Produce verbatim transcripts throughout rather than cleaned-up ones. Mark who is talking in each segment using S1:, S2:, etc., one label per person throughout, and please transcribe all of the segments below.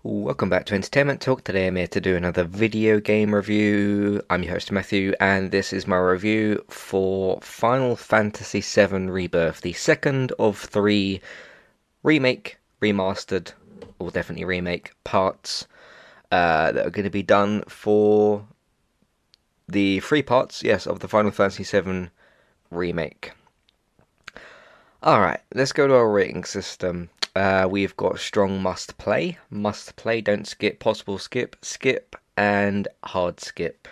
S1: Welcome back to Entertainment Talk. Today I'm here to do another video game review. I'm your host Matthew, and this is my review for Final Fantasy seven Rebirth, the second of three remake, remastered, or definitely remake parts uh, that are going to be done for the three parts, yes, of the Final Fantasy seven remake. Alright, let's go to our rating system. Uh, we've got strong must play, must play, don't skip, possible skip, skip, and hard skip.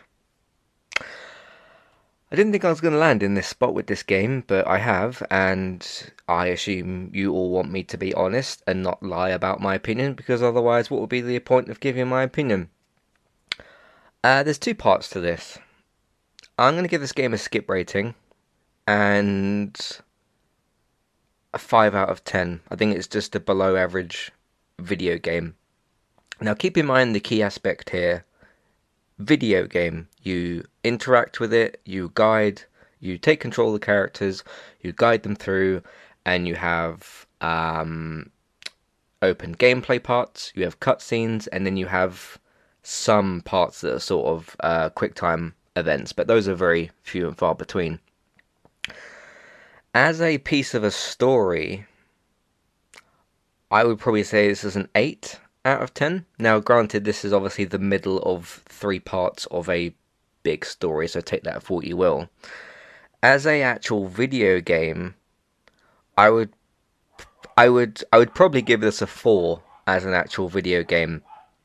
S1: I didn't think I was going to land in this spot with this game, but I have, and I assume you all want me to be honest and not lie about my opinion, because otherwise what would be the point of giving my opinion? Uh, there's two parts to this. I'm going to give this game a skip rating, and a five out of ten. I think it's just a below average video game. Now keep in mind the key aspect here. Video game. You interact with it, you guide, you take control of the characters, you guide them through, and you have um, open gameplay parts, you have cutscenes, and then you have some parts that are sort of uh, quick time events, but those are very few and far between. As a piece of a story, I would probably say this is an eight out of ten. Now, granted, this is obviously the middle of three parts of a big story, so take that for what you will. As a actual video game, I would, I would, I would probably give this a four as an actual video game.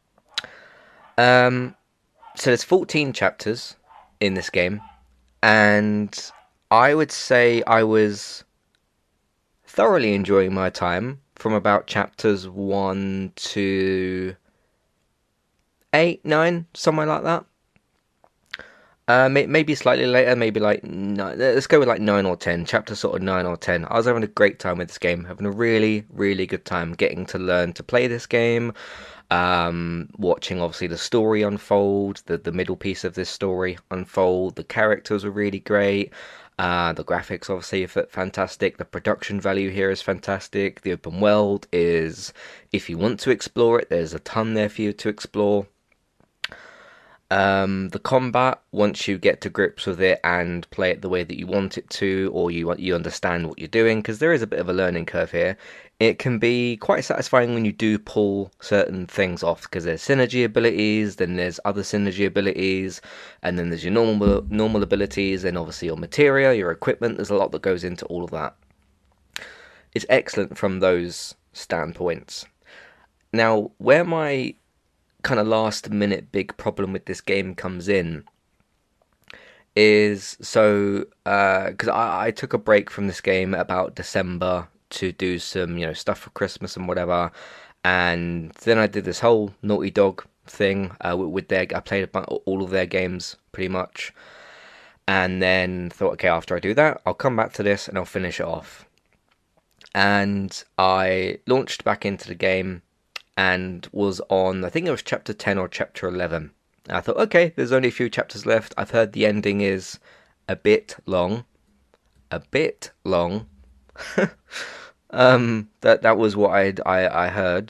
S1: Um, so there's fourteen chapters in this game, and I would say I was thoroughly enjoying my time from about chapters one to eight, nine, somewhere like that. Uh, may- maybe slightly later, maybe like nine. Let's go with like nine or ten. Chapter sort of nine or ten. I was having a great time with this game, having a really, really good time getting to learn to play this game. Um, watching obviously the story unfold, the the middle piece of this story unfold. The characters were really great. Uh, the graphics obviously are fantastic. The production value here is fantastic. The open world is, if you want to explore it, there's a ton there for you to explore. Um, the combat, once you get to grips with it and play it the way that you want it to, or you you understand what you're doing, because there is a bit of a learning curve here, it can be quite satisfying when you do pull certain things off, because there's synergy abilities, then there's other synergy abilities, and then there's your normal normal abilities, and obviously your materia, your equipment. There's a lot that goes into all of that. It's excellent from those standpoints. Now, where my kind of last minute big problem with this game comes in is so because uh, I, I took a break from this game about December to do some you know stuff for Christmas and whatever, and then I did this whole Naughty Dog thing uh, with their I played all of their games pretty much, and then thought, okay, after I do that I'll come back to this and I'll finish it off, and I launched back into the game and was on, I think it was chapter ten or chapter eleven. And I thought, okay, there's only a few chapters left. I've heard the ending is a bit long. A bit long. um, that that was what I'd, I I heard.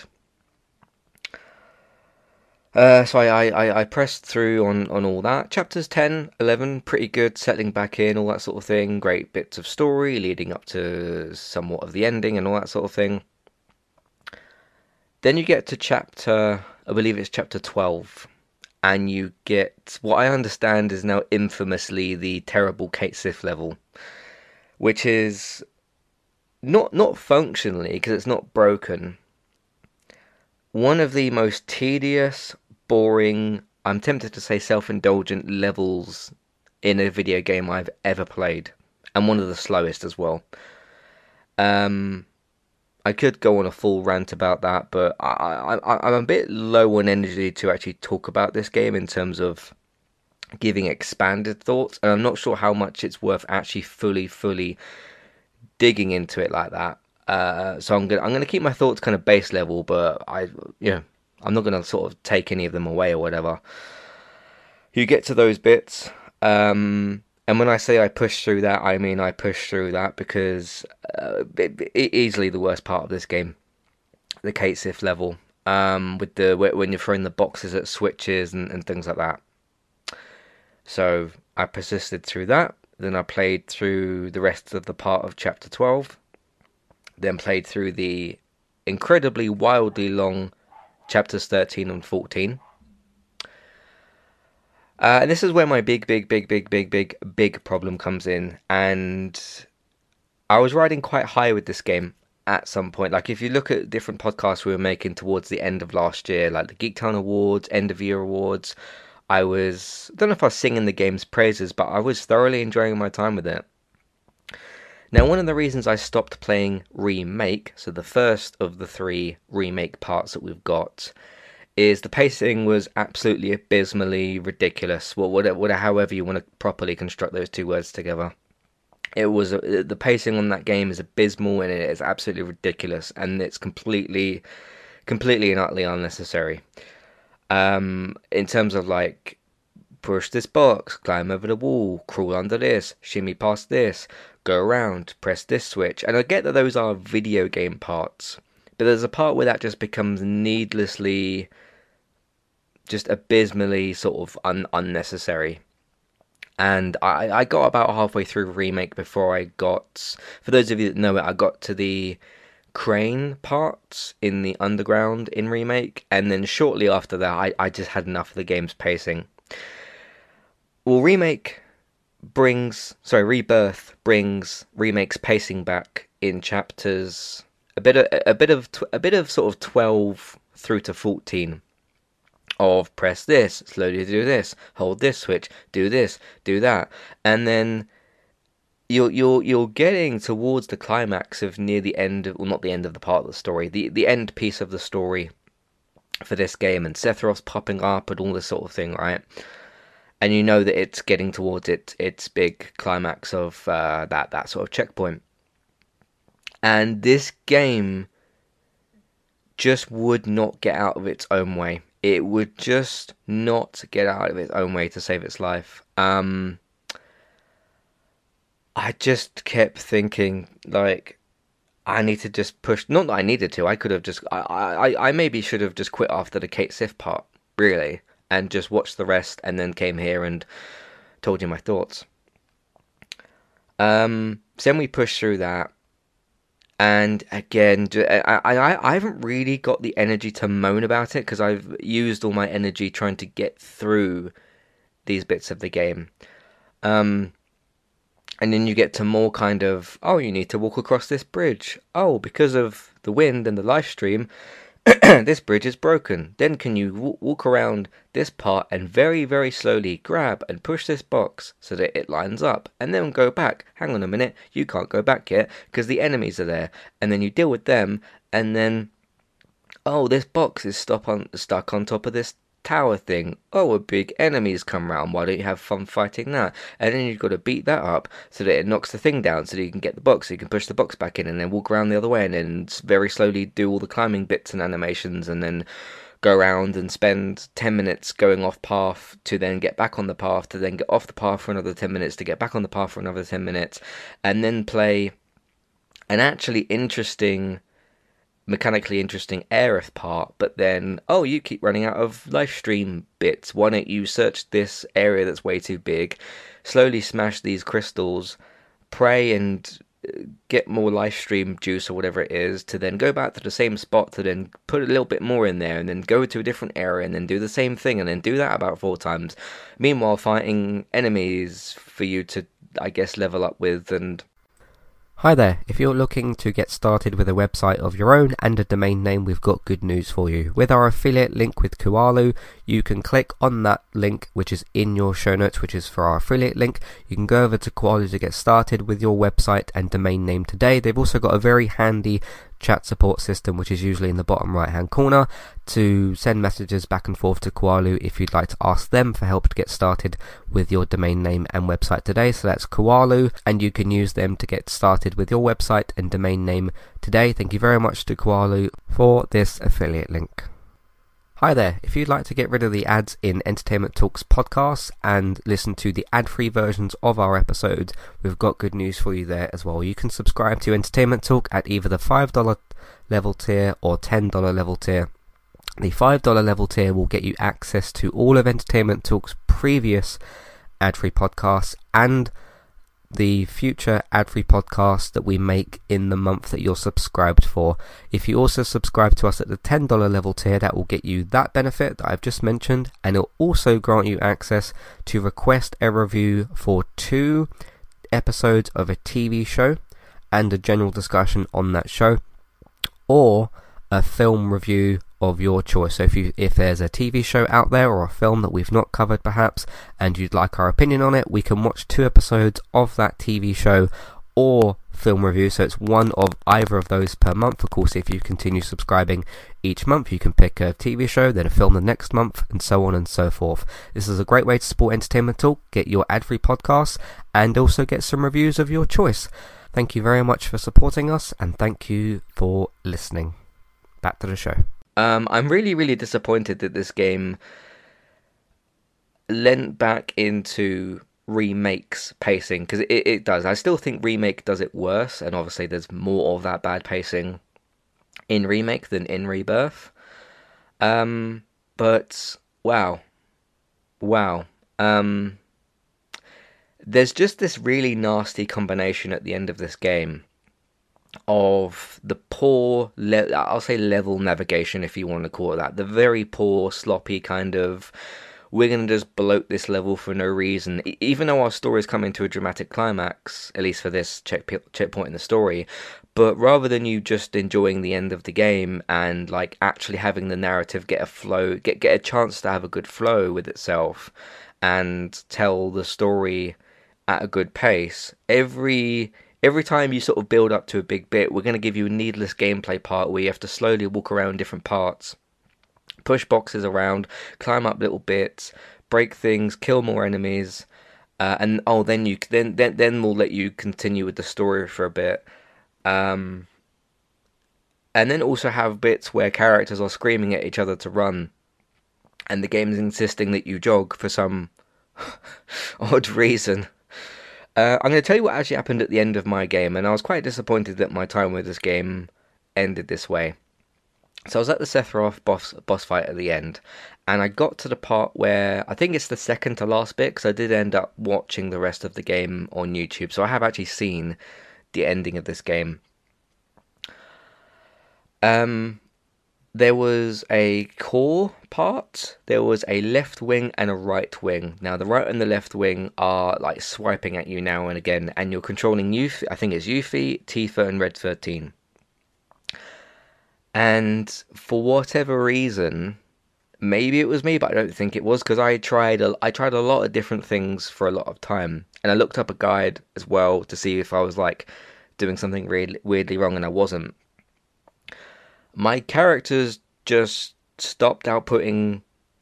S1: Uh, so I, I, I pressed through on, on all that. Chapters ten, eleven, pretty good, settling back in, all that sort of thing. Great bits of story leading up to somewhat of the ending and all that sort of thing. Then you get to chapter, I believe it's chapter twelve, and you get what I understand is now infamously the terrible Cait Sith level, which is not not functionally, because it's not broken, one of the most tedious, boring, I'm tempted to say self-indulgent levels in a video game I've ever played, and one of the slowest as well. Um... I could go on a full rant about that, but I, I, I'm a bit low on energy to actually talk about this game in terms of giving expanded thoughts, and I'm not sure how much it's worth actually fully, fully digging into it like that. Uh, so I'm gonna I'm gonna keep my thoughts kind of base level, but I you know I'm not gonna sort of take any of them away or whatever. You get to those bits. Um, And when I say I push through that, I mean I push through that because uh, it, it, easily the worst part of this game, the Cait Sith level. um, with the when you're throwing the boxes at switches and, and things like that. So I persisted through that. Then I played through the rest of the part of chapter twelve. Then played through the incredibly wildly long chapters thirteen and fourteen. Uh, and this is where my big, big, big, big, big, big, big problem comes in. And I was riding quite high with this game at some point. Like, if you look at different podcasts we were making towards the end of last year, like the Geektown Awards, End of Year Awards, I was, I don't know if I was singing the game's praises, but I was thoroughly enjoying my time with it. Now, one of the reasons I stopped playing Remake, so the first of the three Remake parts that we've got, is the pacing was absolutely abysmally ridiculous. Well, whatever, whatever, however you want to properly construct those two words together. It was the pacing on that game is abysmal, and it is absolutely ridiculous, and it's completely, completely and utterly unnecessary. Um, in terms of like, push this box, climb over the wall, crawl under this, shimmy past this, go around, press this switch, and I get that those are video game parts, but there's a part where that just becomes needlessly, just abysmally sort of un- unnecessary. And I, I got about halfway through Remake before I got, for those of you that know it, I got to the crane parts in the underground in Remake, and then shortly after that I, I just had enough of the game's pacing. Well, Remake brings, sorry, Rebirth brings Remake's pacing back in chapters, a bit of, a bit of, a bit of sort of twelve through to fourteen. Of press this, slowly do this, hold this switch, do this, do that, and then you're you're you're getting towards the climax of near the end of, well, not the end of the part of the story, the the end piece of the story for this game, and Sephiroth's popping up and all this sort of thing, right? And you know that it's getting towards its its big climax of uh, that that sort of checkpoint, and this game just would not get out of its own way. It would just not get out of its own way to save its life. Um, I just kept thinking, like, I need to just push. Not that I needed to. I could have just. I, I, I maybe should have just quit after the Cait Sith part, really, and just watched the rest, and then came here and told you my thoughts. Um, so then we pushed through that. And again, I, I, I haven't really got the energy to moan about it, because I've used all my energy trying to get through these bits of the game. Um, and then you get to more kind of, oh, you need to walk across this bridge. Oh, because of the wind and the live stream, this bridge is broken. Then can you w- walk around this part and very, very slowly grab and push this box so that it lines up, and then go back. Hang on a minute, you can't go back yet because the enemies are there. And then you deal with them, and then, oh, this box is stop on, stuck on top of this tower thing. Oh, a big enemy's come round. Why don't you have fun fighting that? And then you've got to beat that up so that it knocks the thing down, so that you can get the box, so you can push the box back in, and then walk around the other way, and then very slowly do all the climbing bits and animations, and then go around and spend ten minutes going off path to then get back on the path, to then get off the path for another ten minutes, to get back on the path for another ten minutes, and then play an actually interesting, mechanically interesting Aerith part, but then, oh, you keep running out of live stream bits. Why don't you search this area that's way too big, slowly smash these crystals, pray and get more live stream juice or whatever it is, to then go back to the same spot, to then put a little bit more in there, and then go to a different area and then do the same thing, and then do that about four times. Meanwhile, fighting enemies for you to, I guess, level up with. And
S2: hi there, if you're looking to get started with a website of your own and a domain name, we've got good news for you. With our affiliate link with Kualu, you can click on that link which is in your show notes, which is for our affiliate link. You can go over to Kualu to get started with your website and domain name today. They've also got a very handy chat support system, which is usually in the bottom right hand corner, to send messages back and forth to Kualu if you'd like to ask them for help to get started with your domain name and website today. So that's Kualu, and you can use them to get started with your website and domain name today. Thank you very much to Kualu for this affiliate link. Hi there, if you'd like to get rid of the ads in Entertainment Talks podcasts and listen to the ad-free versions of our episodes, we've got good news for you there as well. You can subscribe to Entertainment Talk at either the five dollars level tier or ten dollars level tier. The five dollar level tier will get you access to all of Entertainment Talk's previous ad-free podcasts and the future ad-free podcasts that we make in the month that you're subscribed for. If you also subscribe to us at the ten dollar level tier, that will get you that benefit that I've just mentioned, and it'll also grant you access to request a review for two episodes of a T V show and a general discussion on that show, or a film review of your choice. So if you if there's a T V show out there or a film that we've not covered perhaps and you'd like our opinion on it, we can watch two episodes of that T V show or film review. So it's one of either of those per month. Of course, if you continue subscribing each month, you can pick a T V show, then a film the next month, and so on and so forth. This is a great way to support Entertainment Talk, get your ad-free podcasts, and also get some reviews of your choice. Thank you very much for supporting us, and thank you for listening. Back to the show.
S1: Um, I'm really, really disappointed that this game lent back into Remake's pacing, because it, it does. I still think Remake does it worse, and obviously there's more of that bad pacing in Remake than in Rebirth. Um, but, wow. Wow. Um, there's just this really nasty combination at the end of this game of the poor, le- I'll say level navigation, if you want to call it that. The very poor, sloppy kind of, we're going to just bloat this level for no reason. E- even though our story is coming to a dramatic climax, at least for this check- checkpoint in the story, but rather than you just enjoying the end of the game and like actually having the narrative get a flow, get, get a chance to have a good flow with itself and tell the story at a good pace, every... Every time you sort of build up to a big bit, we're going to give you a needless gameplay part where you have to slowly walk around different parts, push boxes around, climb up little bits, break things, kill more enemies, uh, and oh, then you then then then we'll let you continue with the story for a bit, um, and then also have bits where characters are screaming at each other to run, and the game's insisting that you jog for some odd reason. Uh, I'm going to tell you what actually happened at the end of my game, and I was quite disappointed that my time with this game ended this way. So I was at the Sephiroth boss, boss fight at the end, and I got to the part where, I think it's the second to last bit, because I did end up watching the rest of the game on YouTube, so I have actually seen the ending of this game. Um... There was a core part, there was a left wing and a right wing. Now, the right and the left wing are, like, swiping at you now and again, and you're controlling Yuffie, I think it's Yuffie, Tifa, and Red thirteen. And for whatever reason, maybe it was me, but I don't think it was, because I tried a, I tried a lot of different things for a lot of time, and I looked up a guide as well to see if I was, like, doing something really weirdly wrong, and I wasn't. My characters just stopped outputting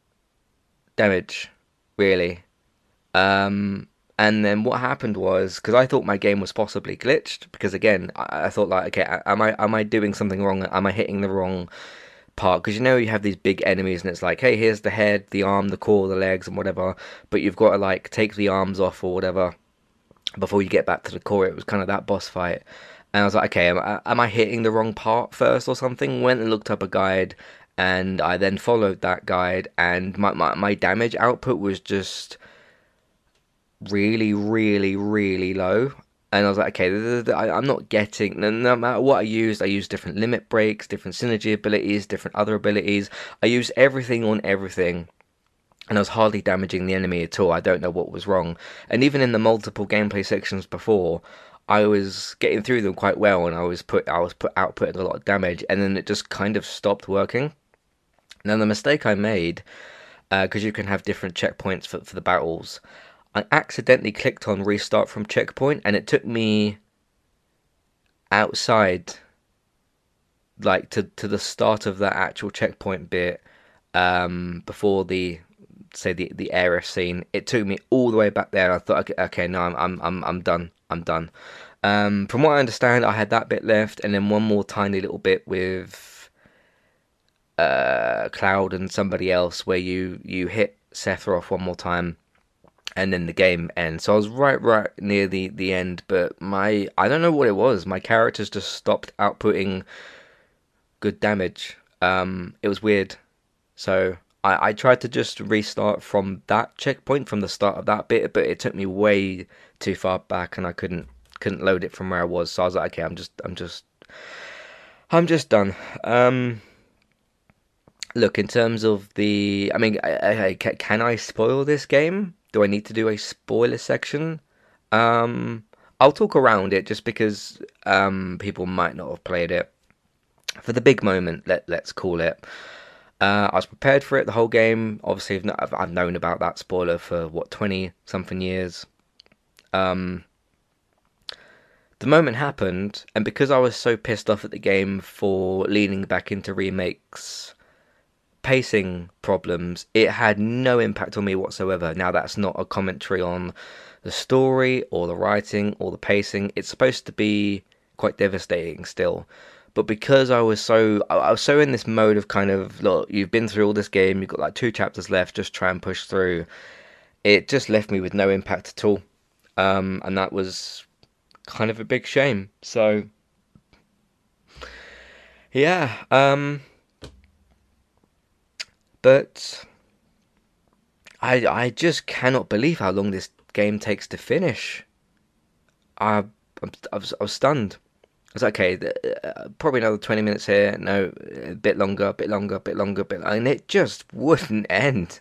S1: damage, really. Um, and then what happened was, because I thought my game was possibly glitched, because again, I, I thought like, okay, am I am I doing something wrong? Am I hitting the wrong part? Because you know you have these big enemies, and it's like, hey, here's the head, the arm, the core, the legs, and whatever. But you've got to like take the arms off or whatever before you get back to the core. It was kind of that boss fight. And I was like, okay, am I, am I hitting the wrong part first or something? Went and looked up a guide, and I then followed that guide, and my, my, my damage output was just really, really, really low. And I was like, okay, I'm not getting, no matter what I used, I used different limit breaks, different synergy abilities, different other abilities. I used everything on everything, and I was hardly damaging the enemy at all. I don't know what was wrong. And even in the multiple gameplay sections before, I was getting through them quite well, and I was put I was put outputting a lot of damage, and then it just kind of stopped working. Now the mistake I made, because uh, you can have different checkpoints for for the battles, I accidentally clicked on restart from checkpoint, and it took me outside, like to to the start of that actual checkpoint bit, um, before the say the the Aerith scene. It took me all the way back there, and I thought, okay, okay no, I'm I'm I'm I'm done. I'm done. Um, from what I understand, I had that bit left, and then one more tiny little bit with uh, Cloud and somebody else, where you you hit Sephiroth one more time, and then the game ends. So I was right, right near the the end, but my I don't know what it was. My characters just stopped outputting good damage. Um, it was weird. So I, I tried to just restart from that checkpoint, from the start of that bit, but it took me way too far back, and I couldn't couldn't load it from where I was. So I was like, okay, I'm just I'm just I'm just done. Um, look, in terms of the, I mean, I, I, can I spoil this game? Do I need to do a spoiler section? Um, I'll talk around it just because um people might not have played it. For the big moment, let let's call it. Uh, I was prepared for it the whole game. Obviously, I've, not, I've, I've known about that spoiler for what twenty something years. Um, the moment happened, and because I was so pissed off at the game for leaning back into remakes pacing problems, it had no impact on me whatsoever. Now, that's not a commentary on the story or the writing or the pacing. It's supposed to be quite devastating still. But because I was so I was so in this mode of kind of, look, you've been through all this game, you've got like two chapters left, just try and push through. It just left me with no impact at all. Um, and that was kind of a big shame. So yeah, um but I I just cannot believe how long this game takes to finish. I I was, I was stunned. I was like, okay, uh, probably another twenty minutes here. No, a bit longer, a bit longer, a bit longer, a bit, and it just wouldn't end.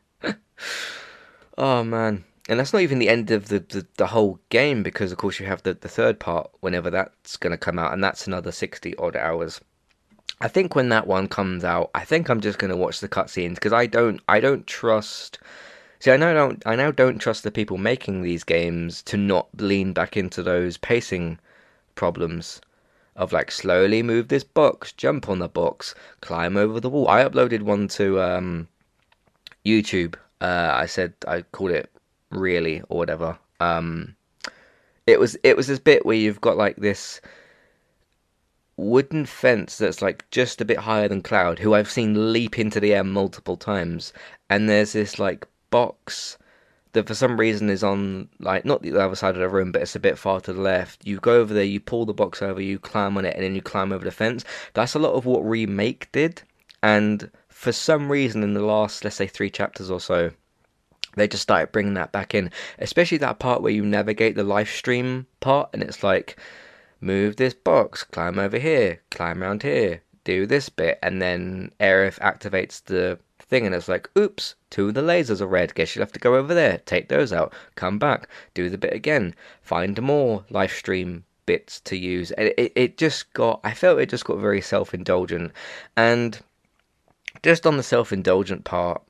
S1: Oh man. And that's not even the end of the, the, the whole game, because of course you have the, the third part whenever that's going to come out, and that's another sixty odd hours. I think when that one comes out, I think I'm just going to watch the cutscenes, because I don't I don't trust. See, I know don't I now don't trust the people making these games to not lean back into those pacing problems of like, slowly move this box, jump on the box, climb over the wall. I uploaded one to um, YouTube. Uh, I said I called it Really or whatever. Um, it was it was this bit where you've got like this wooden fence that's like just a bit higher than Cloud, who I've seen leap into the air multiple times, and there's this like box that for some reason is on, like, not the other side of the room, but it's a bit far to the left. You go over there, you pull the box over, you climb on it, and then you climb over the fence. That's a lot of what Remake did, and for some reason in the last, let's say, three chapters or so, they just started bringing that back in, especially that part where you navigate the live stream part, and it's like, move this box, climb over here, climb around here, do this bit, and then Aerith activates the thing, and it's like, oops, two of the lasers are red, guess you'll have to go over there, take those out, come back, do the bit again, find more live stream bits to use. And it, it just got, I felt it just got very self-indulgent. And just on the self-indulgent part,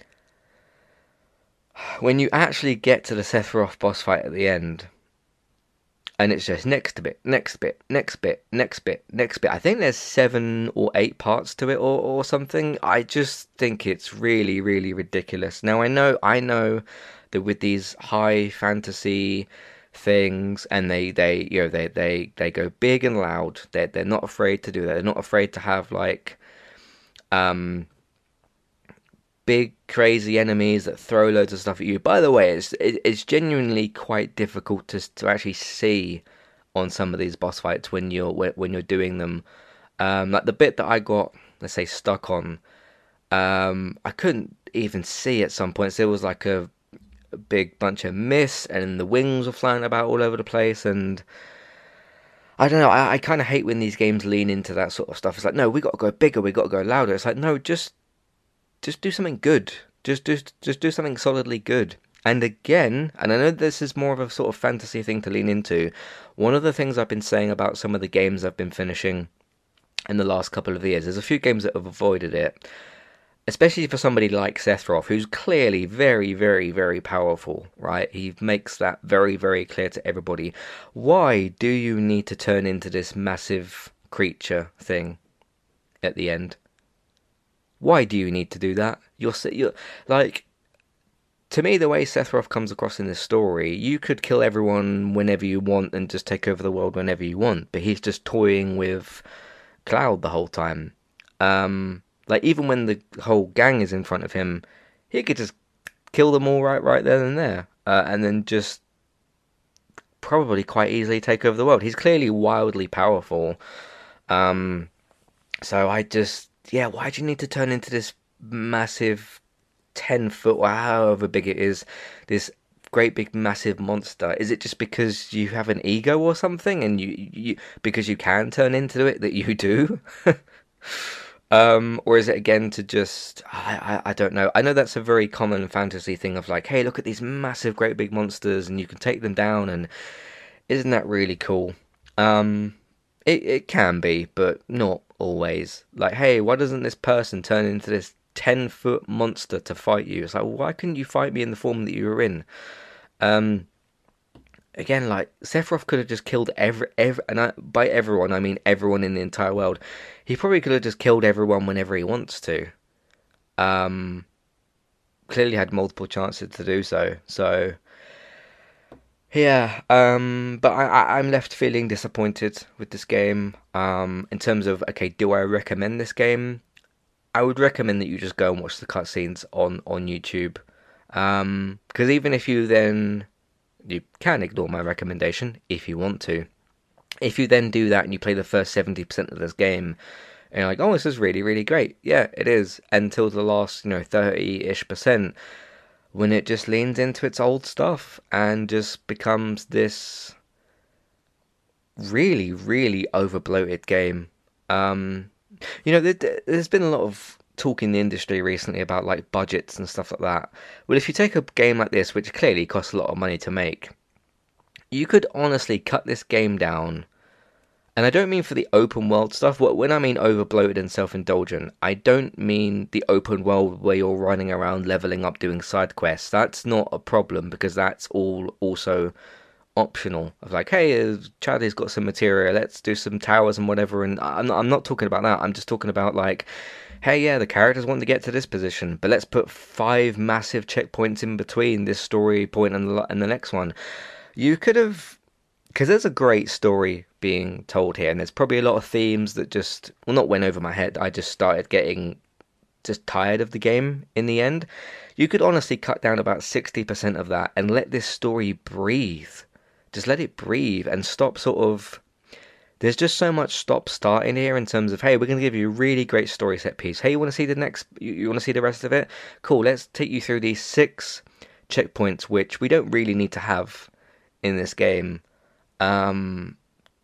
S1: when you actually get to the Sephiroth boss fight at the end, and it's just next bit, next bit, next bit, next bit, next bit. I think there's seven or eight parts to it, or, or something. I just think it's really, really ridiculous. Now I know, I know that with these high fantasy things, and they, they, you know, they, they, they go big and loud. They're, they're not afraid to do that. They're not afraid to have like, um, big crazy enemies that throw loads of stuff at you. By the way, it's it's genuinely quite difficult to to actually see on some of these boss fights when you're when you're doing them. Um, like the bit that I got, let's say, stuck on, um, I couldn't even see at some points. There was like a, a big bunch of mist, and the wings were flying about all over the place, and I don't know. I, I kind of hate when these games lean into that sort of stuff. It's like, no, we got to go bigger, we got to go louder. It's like, no, just just do something good. Just do just do something solidly good. And again, and I know this is more of a sort of fantasy thing to lean into, one of the things I've been saying about some of the games I've been finishing in the last couple of years, there's a few games that have avoided it, especially for somebody like Sephiroth, who's clearly very, very, very powerful, right? He makes that very, very clear to everybody. Why do you need to turn into this massive creature thing at the end? Why do you need to do that? You're, you're like, to me, the way Sephiroth comes across in this story, you could kill everyone whenever you want and just take over the world whenever you want, but he's just toying with Cloud the whole time. Um, like, even when the whole gang is in front of him, he could just kill them all right, right there and there, uh, and then just probably quite easily take over the world. He's clearly wildly powerful. Um, so I just, yeah, why do you need to turn into this massive ten foot or however big it is, this great big massive monster? Is it just because you have an ego or something, and you, you because you can turn into it that you do? Um, or is it again to just I, I I don't know. I know that's a very common fantasy thing of like, hey, look at these massive, great big monsters, and you can take them down, and isn't that really cool? Um, it it can be, but not always. Like, hey, why doesn't this person turn into this ten foot monster to fight you? It's like, well, why couldn't you fight me in the form that you were in? Um, again, like Sephiroth could have just killed every every, and I, by everyone I mean everyone in the entire world. He probably could have just killed everyone whenever he wants to. Um, clearly had multiple chances to do so. So yeah, um, but I, I I'm left feeling disappointed with this game. Um, in terms of okay, do I recommend this game? I would recommend that you just go and watch the cutscenes on on YouTube. Um, because even if you then you can ignore my recommendation if you want to. If you then do that and you play the first seventy percent of this game, and you're like, oh, this is really, really great. Yeah, it is. Until the last, you know, thirty-ish percent, when it just leans into its old stuff and just becomes this really, really over bloated game. Um, you know, there, there's been a lot of talk in the industry recently about like budgets and stuff like that. Well, if you take a game like this, which clearly costs a lot of money to make, you could honestly cut this game down. And I don't mean for the open world stuff. When I mean over bloated and self-indulgent, I don't mean the open world where you're running around leveling up doing side quests. That's not a problem because that's all also optional. Of like, hey, uh, Charlie's got some material, let's do some towers and whatever. And I'm not, I'm not talking about that. I'm just talking about like, hey, yeah, the characters want to get to this position, but let's put five massive checkpoints in between this story point and the, and the next one. You could have, because there's a great story being told here, and there's probably a lot of themes that just, well, not went over my head. I just started getting just tired of the game in the end. You could honestly cut down about sixty percent of that and let this story breathe. Just let it breathe and stop sort of. There's just so much stop start in here in terms of, hey, we're going to give you a really great story set piece. Hey, you want to see the next, you, you want to see the rest of it? Cool, let's take you through these six checkpoints, which we don't really need to have in this game. Um,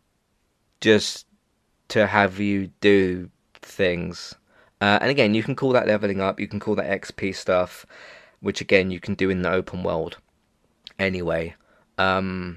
S1: just to have you do things. Uh, and again, you can call that leveling up, you can call that X P stuff, which again, you can do in the open world anyway. Um,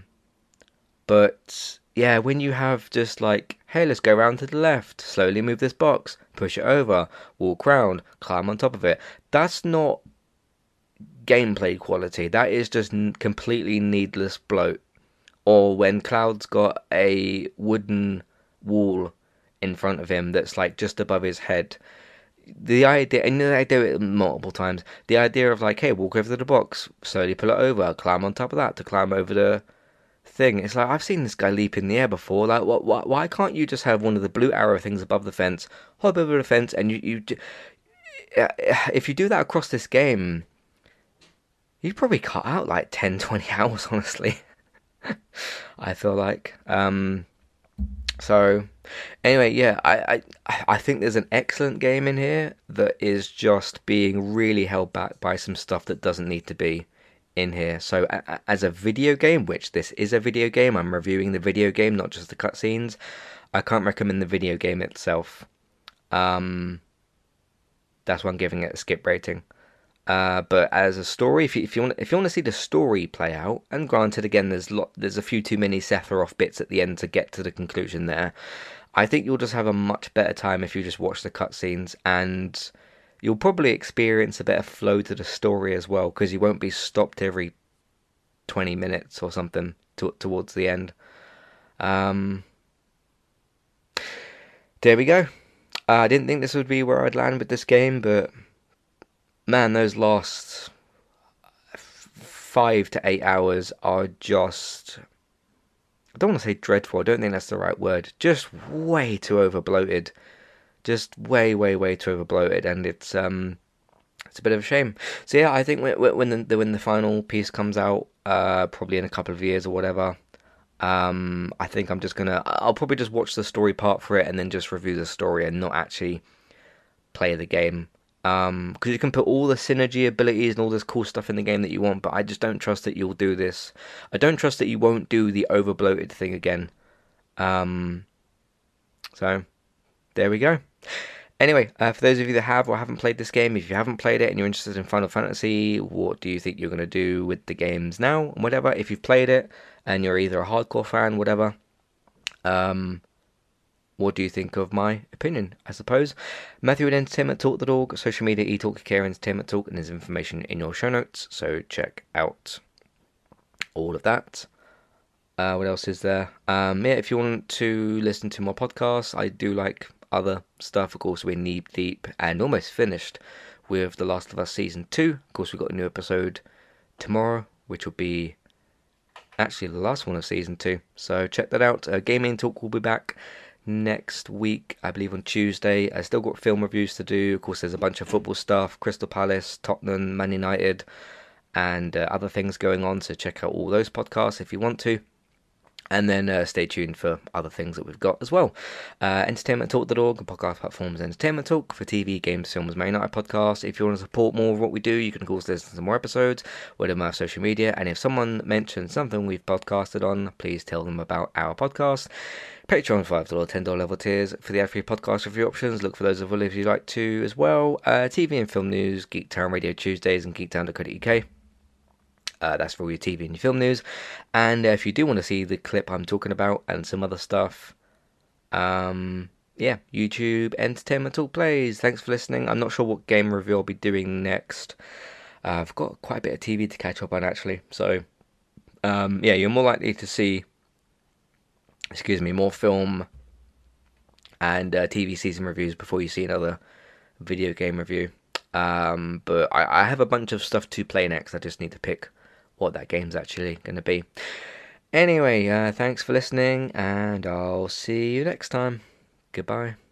S1: but yeah, when you have just like, hey, let's go around to the left, slowly move this box, push it over, walk round, climb on top of it. That's not gameplay quality. That is just completely needless bloat. Or when Cloud's got a wooden wall in front of him that's like just above his head. The idea, and I do it multiple times, the idea of like, hey, walk over to the box, slowly pull it over, climb on top of that to climb over the thing. It's like, I've seen this guy leap in the air before. Like, what, why, why can't you just have one of the blue arrow things above the fence, hop over the fence, and you, you, if you do that across this game, you'd probably cut out like ten, twenty hours, honestly. I feel like. Um, so, anyway, yeah, I, I, I think there's an excellent game in here that is just being really held back by some stuff that doesn't need to be in here. So a- as a video game, which this is a video game, I'm reviewing the video game, not just the cutscenes. I can't recommend the video game itself. Um, that's why I'm giving it a skip rating. Uh, but as a story, if you, if you want if you want to see the story play out, and granted, again, there's lot there's a few too many Sephiroth bits at the end to get to the conclusion there. I think you'll just have a much better time if you just watch the cutscenes, and you'll probably experience a better flow to the story as well, because you won't be stopped every twenty minutes or something to, towards the end. Um, there we go. Uh, I didn't think this would be where I'd land with this game, but man, those last five to eight hours are just, I don't want to say dreadful, I don't think that's the right word, just way too over bloated. Just way, way, way too over bloated, and it's um, it's a bit of a shame. So yeah, I think when the when the final piece comes out, uh, probably in a couple of years or whatever, um, I think I'm just gonna, I'll probably just watch the story part for it and then just review the story and not actually play the game. Um, because you can put all the synergy abilities and all this cool stuff in the game that you want, but I just don't trust that you'll do this. I don't trust that you won't do the over bloated thing again. Um, so there we go. Anyway, uh, for those of you that have or haven't played this game, if you haven't played it and you're interested in Final Fantasy, what do you think you're going to do with the games now and whatever? If you've played it and you're either a hardcore fan, whatever, um, what do you think of my opinion, I suppose? Matthew at entertainment talk dot org, social media, eTalk, Care Entertainment Talk, and there's information in your show notes, so check out all of that. Uh, what else is there? Um, yeah, if you want to listen to more podcasts, I do like other stuff. Of course, we're knee deep and almost finished with The Last of Us Season two. Of course, we've got a new episode tomorrow, which will be actually the last one of Season two. So check that out. Uh, Gaming Talk will be back next week, I believe on Tuesday. I still got film reviews to do. Of course, there's a bunch of football stuff, Crystal Palace, Tottenham, Man United, and uh, other things going on. So check out all those podcasts if you want to. And then uh, stay tuned for other things that we've got as well. Uh, entertainment talk dot org, podcast platforms, Entertainment Talk for T V, games, films, Man United podcast. If you want to support more of what we do, you can of course listen to more episodes, whether on our social media. And if someone mentions something we've podcasted on, please tell them about our podcast. Patreon five dollars, ten dollars level tiers for the ad-free podcast review options. Look for those available if you'd like to as well. Uh, T V and film news, Geektown Radio Tuesdays and geektown dot co dot uk. Uh, that's for all your T V and your film news. And uh, if you do want to see the clip I'm talking about and some other stuff, um, yeah, YouTube Entertainment Talk Plays. Thanks for listening. I'm not sure what game review I'll be doing next. Uh, I've got quite a bit of T V to catch up on actually. So, um, yeah, you're more likely to see, excuse me, more film and uh, T V season reviews before you see another video game review. Um, but I, I have a bunch of stuff to play next. I just need to pick what that game's actually going to be. Anyway, uh, thanks for listening, and I'll see you next time. Goodbye.